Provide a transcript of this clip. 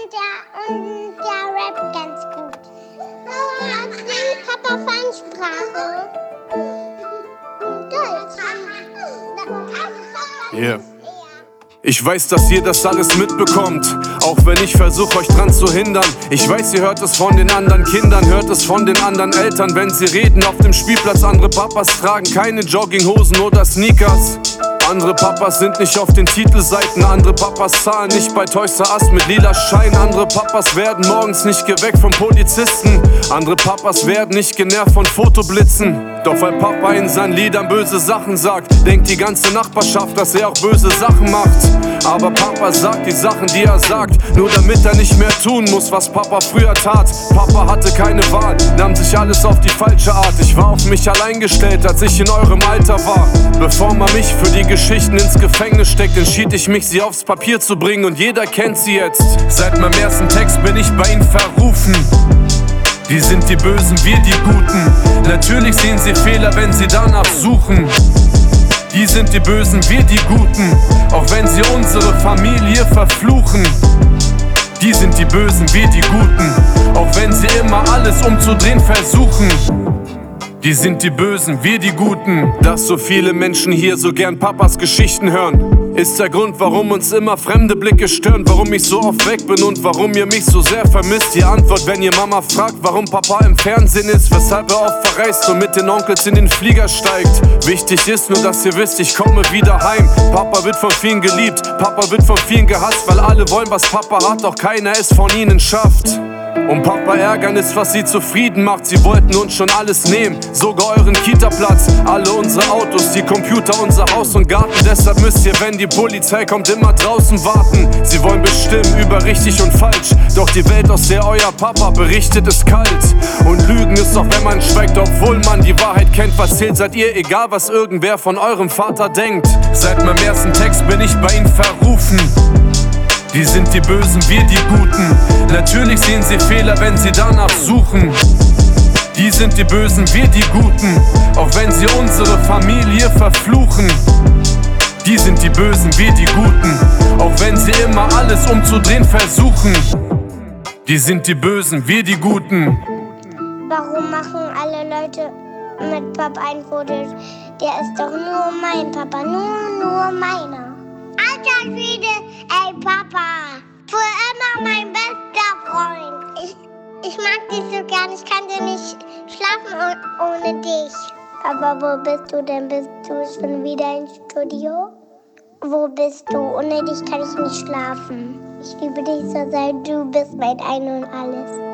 und der rappt ganz gut. Papa Fernsprache. Deutsch. Yeah. Ich weiß, dass ihr das alles mitbekommt, auch wenn ich versuche, euch dran zu hindern. Ich weiß, ihr hört es von den anderen Kindern, hört es von den anderen Eltern, wenn sie reden auf dem Spielplatz. Andere Papas tragen keine Jogginghosen oder Sneakers. Andere Papas sind nicht auf den Titelseiten, andere Papas zahlen nicht bei Toys R Us mit lila Schein. Andere Papas werden morgens nicht geweckt von Polizisten, andere Papas werden nicht genervt von Fotoblitzen. Doch weil Papa in seinen Liedern böse Sachen sagt, denkt die ganze Nachbarschaft, dass er auch böse Sachen macht. Aber Papa sagt die Sachen, die er sagt, nur damit er nicht mehr tun muss, was Papa früher tat. Papa hatte keine Wahl, nahm sich alles auf die falsche Art. Ich war auf mich allein gestellt, als ich in eurem Alter war. Bevor man mich für die Geschichten ins Gefängnis steckt, entschied ich mich, sie aufs Papier zu bringen, und jeder kennt sie jetzt. Seit meinem ersten Text bin ich bei ihnen verrufen. Die sind die Bösen, wir die Guten. Natürlich sehen sie Fehler, wenn sie danach suchen. Die sind die Bösen, wir die Guten, auch wenn sie unsere Familie verfluchen. Die sind die Bösen, wir die Guten, auch wenn sie immer alles umzudrehen versuchen. Die sind die Bösen, wir die Guten. Dass so viele Menschen hier so gern Papas Geschichten hören, ist der Grund, warum uns immer fremde Blicke stören, warum ich so oft weg bin und warum ihr mich so sehr vermisst. Die Antwort, wenn ihr Mama fragt, warum Papa im Fernsehen ist, weshalb er oft verreist und mit den Onkels in den Flieger steigt. Wichtig ist nur, dass ihr wisst, ich komme wieder heim. Papa wird von vielen geliebt, Papa wird von vielen gehasst, weil alle wollen, was Papa hat, doch keiner es von ihnen schafft. Und Papa ärgern ist, was sie zufrieden macht. Sie wollten uns schon alles nehmen, sogar euren Kita-Platz, alle unsere Autos, die Computer, unser Haus und Garten. Deshalb müsst ihr, wenn die Polizei kommt, immer draußen warten. Sie wollen bestimmen über richtig und falsch, doch die Welt, aus der euer Papa berichtet, ist kalt. Und Lügen ist auch, wenn man schweigt, obwohl man die Wahrheit kennt. Was zählt, seid ihr, egal was irgendwer von eurem Vater denkt. Seit meinem ersten Text bin ich bei ihnen verrufen. Die sind die Bösen, wir die Guten. Natürlich sehen sie Fehler, wenn sie danach suchen. Die sind die Bösen, wir die Guten, auch wenn sie unsere Familie verfluchen. Die sind die Bösen, wir die Guten, auch wenn sie immer alles umzudrehen versuchen. Die sind die Bösen, wir die Guten. Warum machen alle Leute mit Papa ein Foto? Der ist doch nur mein Papa, nur meiner. Alter Schwede, ey Papa, für immer mein bester Freund. Ich mag dich so gern, ich kann dir nicht schlafen ohne dich. Aber wo bist du denn? Bist du schon wieder im Studio? Wo bist du? Ohne dich kann ich nicht schlafen. Ich liebe dich so sehr, du bist mein Ein und Alles.